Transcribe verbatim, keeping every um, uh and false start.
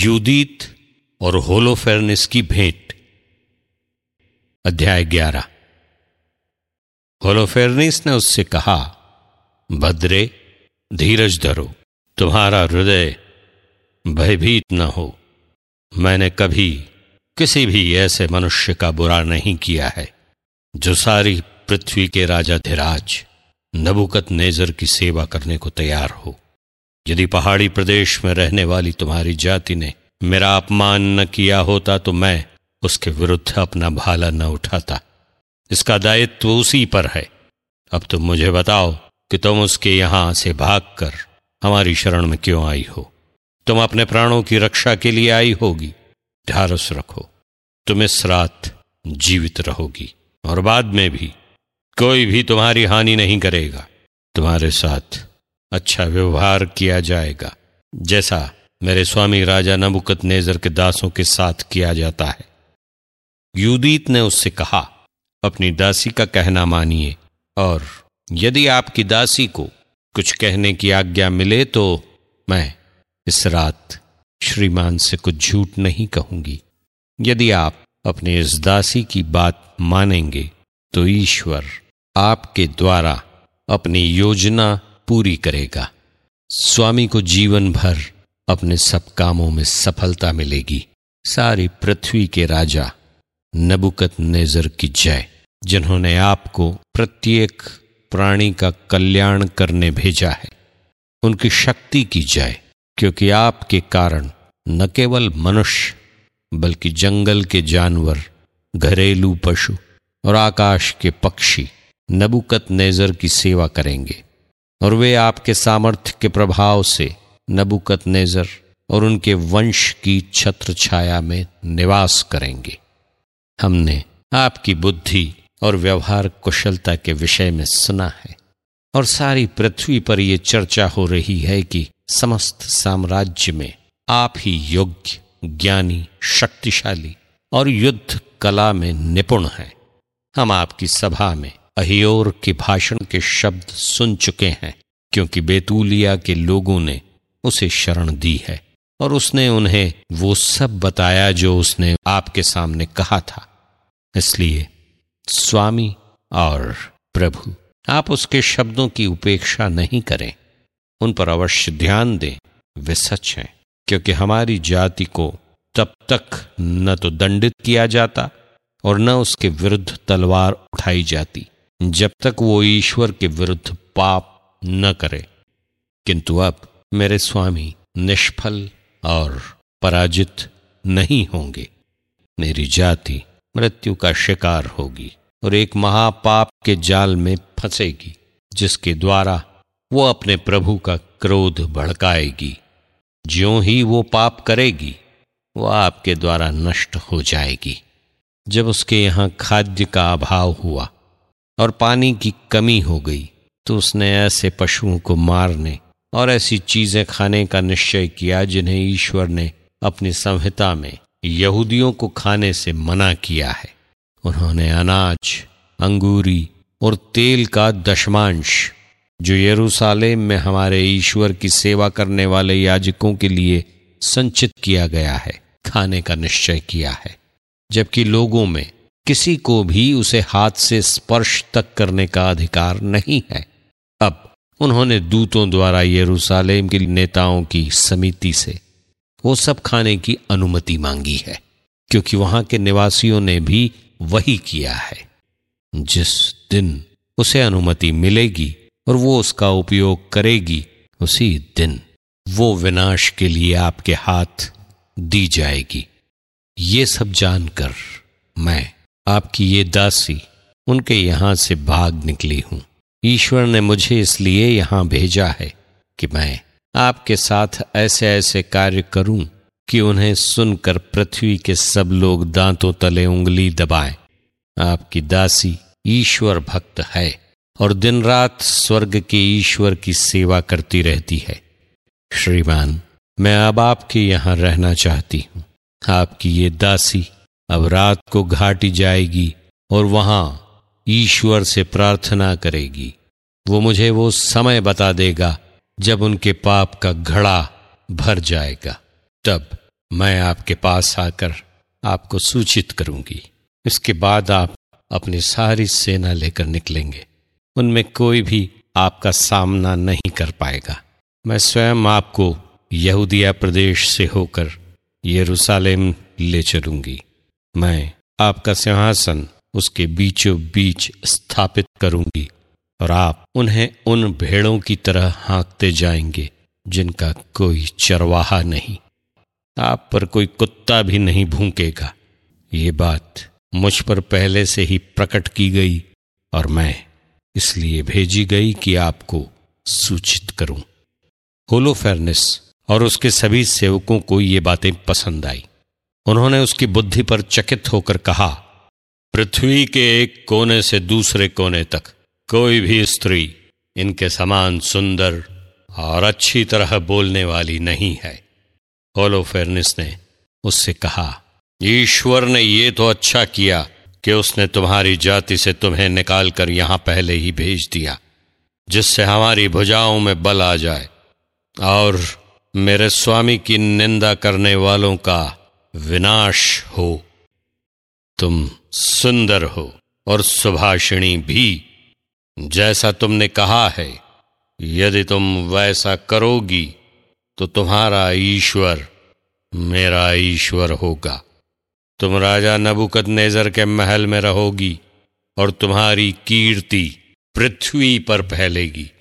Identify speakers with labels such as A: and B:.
A: यूदीत और होलोफेर्निस की भेंट। अध्याय ग्यारह। होलोफेर्निस ने उससे कहा, भद्रे, धीरज धरो, तुम्हारा हृदय भयभीत न हो। मैंने कभी किसी भी ऐसे मनुष्य का बुरा नहीं किया है जो सारी पृथ्वी के राजा धीराज नबूकदनेस्सर की सेवा करने को तैयार हो। यदि पहाड़ी प्रदेश में रहने वाली तुम्हारी जाति ने मेरा अपमान न किया होता तो मैं उसके विरुद्ध अपना भाला न उठाता। इसका दायित्व उसी पर है। अब तुम मुझे बताओ कि तुम उसके यहां से भागकर हमारी शरण में क्यों आई हो। तुम अपने प्राणों की रक्षा के लिए आई होगी। ढारस रखो, तुम इस रात जीवित रहोगी और बाद में भी कोई भी तुम्हारी हानि नहीं करेगा। तुम्हारे साथ अच्छा व्यवहार किया जाएगा, जैसा मेरे स्वामी राजा नबूकदनेस्सर के दासों के साथ किया जाता है। यूदीत ने उससे कहा, अपनी दासी का कहना मानिए, और यदि आपकी दासी को कुछ कहने की आज्ञा मिले तो मैं इस रात श्रीमान से कुछ झूठ नहीं कहूंगी। यदि आप अपने इस दासी की बात मानेंगे तो ईश्वर आपके द्वारा अपनी योजना पूरी करेगा। स्वामी को जीवन भर अपने सब कामों में सफलता मिलेगी। सारी पृथ्वी के राजा नबूकदनेस्सर की जय, जिन्होंने आपको प्रत्येक प्राणी का कल्याण करने भेजा है, उनकी शक्ति की जय, क्योंकि आपके कारण न केवल मनुष्य बल्कि जंगल के जानवर, घरेलू पशु और आकाश के पक्षी नबूकदनेस्सर की सेवा करेंगे, और वे आपके सामर्थ्य के प्रभाव से नबूकदनेस्सर और उनके वंश की छत्र छाया में निवास करेंगे। हमने आपकी बुद्धि और व्यवहार कुशलता के विषय में सुना है, और सारी पृथ्वी पर यह चर्चा हो रही है कि समस्त साम्राज्य में आप ही योग्य, ज्ञानी, शक्तिशाली और युद्ध कला में निपुण हैं। हम आपकी सभा में अहियोर के भाषण के शब्द सुन चुके हैं, क्योंकि बेतूलिया के लोगों ने उसे शरण दी है, और उसने उन्हें वो सब बताया जो उसने आपके सामने कहा था। इसलिए स्वामी और प्रभु, आप उसके शब्दों की उपेक्षा नहीं करें, उन पर अवश्य ध्यान दें। वे सच हैं, क्योंकि हमारी जाति को तब तक न तो दंडित किया जाता और न उसके विरुद्ध तलवार उठाई जाती जब तक वो ईश्वर के विरुद्ध पाप न करे। किंतु अब मेरे स्वामी निष्फल और पराजित नहीं होंगे। मेरी जाति मृत्यु का शिकार होगी और एक महापाप के जाल में फंसेगी, जिसके द्वारा वो अपने प्रभु का क्रोध भड़काएगी। ज्यों ही वो पाप करेगी, वो आपके द्वारा नष्ट हो जाएगी। जब उसके यहाँ खाद्य का अभाव हुआ और पानी की कमी हो गई, तो उसने ऐसे पशुओं को मारने और ऐसी चीजें खाने का निश्चय किया जिन्हें ईश्वर ने अपनी संहिता में यहूदियों को खाने से मना किया है। उन्होंने अनाज, अंगूरी और तेल का दशमांश, जो यरूशलेम में हमारे ईश्वर की सेवा करने वाले याजकों के लिए संचित किया गया है, खाने का निश्चय किया है, जबकि लोगों में किसी को भी उसे हाथ से स्पर्श तक करने का अधिकार नहीं है। अब उन्होंने दूतों द्वारा यरूशलेम के नेताओं की समिति से वो सब खाने की अनुमति मांगी है, क्योंकि वहां के निवासियों ने भी वही किया है। जिस दिन उसे अनुमति मिलेगी और वो उसका उपयोग करेगी, उसी दिन वो विनाश के लिए आपके हाथ दी जाएगी। ये सब जानकर मैं, आपकी ये दासी, उनके यहां से भाग निकली हूं। ईश्वर ने मुझे इसलिए यहां भेजा है कि मैं आपके साथ ऐसे ऐसे कार्य करूं कि उन्हें सुनकर पृथ्वी के सब लोग दांतों तले उंगली दबाएं। आपकी दासी ईश्वर भक्त है और दिन रात स्वर्ग के ईश्वर की सेवा करती रहती है। श्रीमान, मैं अब आपके यहां रहना चाहती हूं। आपकी ये दासी अब रात को घाटी जाएगी और वहां ईश्वर से प्रार्थना करेगी। वो मुझे वो समय बता देगा जब उनके पाप का घड़ा भर जाएगा। तब मैं आपके पास आकर आपको सूचित करूंगी। इसके बाद आप अपनी सारी सेना लेकर निकलेंगे। उनमें कोई भी आपका सामना नहीं कर पाएगा। मैं स्वयं आपको यहूदिया प्रदेश से होकर यरूशलेम ले चलूंगी। मैं आपका सिंहासन उसके बीचों बीच स्थापित करूंगी और आप उन्हें उन भेड़ों की तरह हाँकते जाएंगे जिनका कोई चरवाहा नहीं। आप पर कोई कुत्ता भी नहीं भूकेगा। ये बात मुझ पर पहले से ही प्रकट की गई और मैं इसलिए भेजी गई कि आपको सूचित करूं। होलोफेर्नेस और उसके सभी सेवकों को ये बातें पसंद आई। उन्होंने उसकी बुद्धि पर चकित होकर कहा, पृथ्वी के एक कोने से दूसरे कोने तक कोई भी स्त्री इनके समान सुंदर और अच्छी तरह बोलने वाली नहीं है। होलोफेर्नेस ने उससे कहा, ईश्वर ने ये तो अच्छा किया कि उसने तुम्हारी जाति से तुम्हें निकालकर यहां पहले ही भेज दिया, जिससे हमारी भुजाओं में बल आ जाए और मेरे स्वामी की निंदा करने वालों का विनाश हो। तुम सुंदर हो और सुभाषिणी भी, जैसा तुमने कहा है। यदि तुम वैसा करोगी तो तुम्हारा ईश्वर मेरा ईश्वर होगा। तुम राजा नबूकदनेस्सर के महल में रहोगी और तुम्हारी कीर्ति पृथ्वी पर फैलेगी।